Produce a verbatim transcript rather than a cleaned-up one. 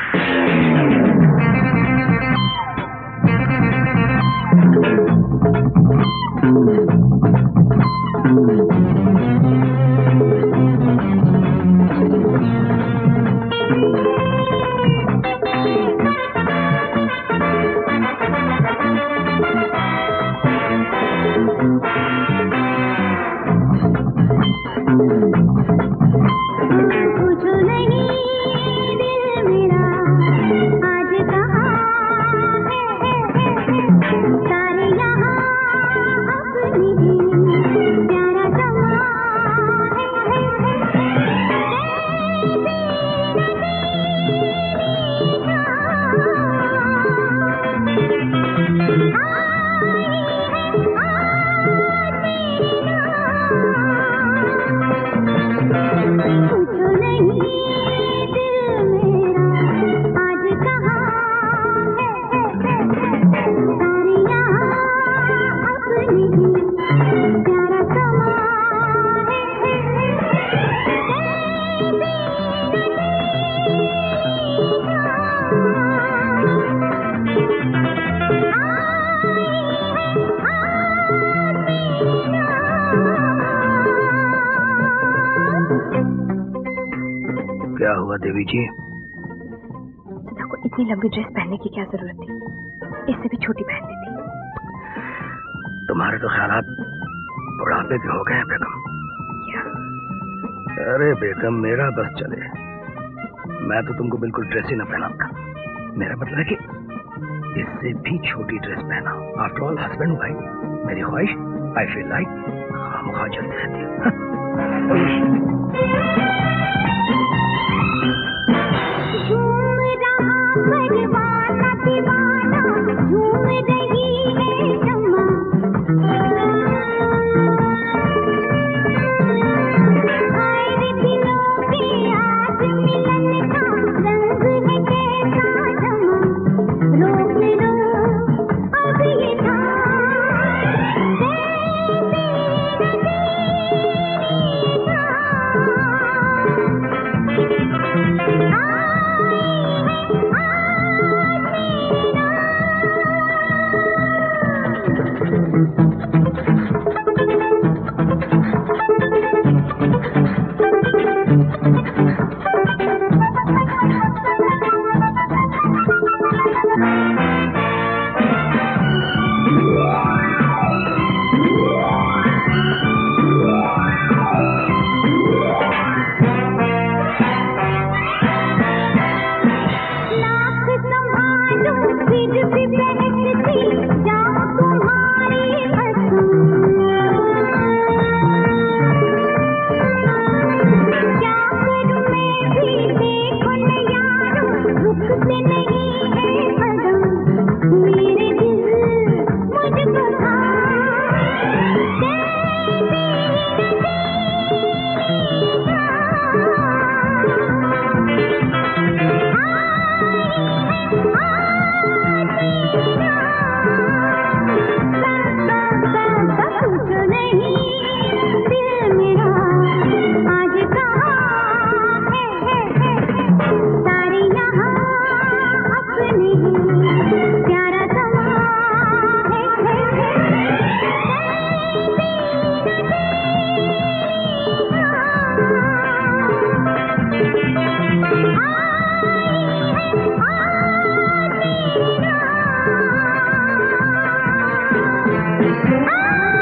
देवी जी, सुधा को इतनी लंबी ड्रेस पहनने की क्या जरूरत थी? इससे भी छोटी पहन लेती। तुम्हारे तो ख्यालात बुढ़ापे के हो गए हैं बेगम। क्या? अरे बेगम, मेरा बस चले, मैं तो तुमको बिल्कुल ड्रेस ही न पहनाऊंगा। मेरा मतलब है कि इससे भी छोटी ड्रेस पहना। आफ्टर ऑल हस्बैंड भाई, मेरी ख्वाहिश आई फील लाइक खामखा जलती रहती है। परवाना दीवाना झूम रही है शम्मा, आए रे दिलों के आज मिलन का रंग है कैसा जमा, रोक लो अब ये था Ah!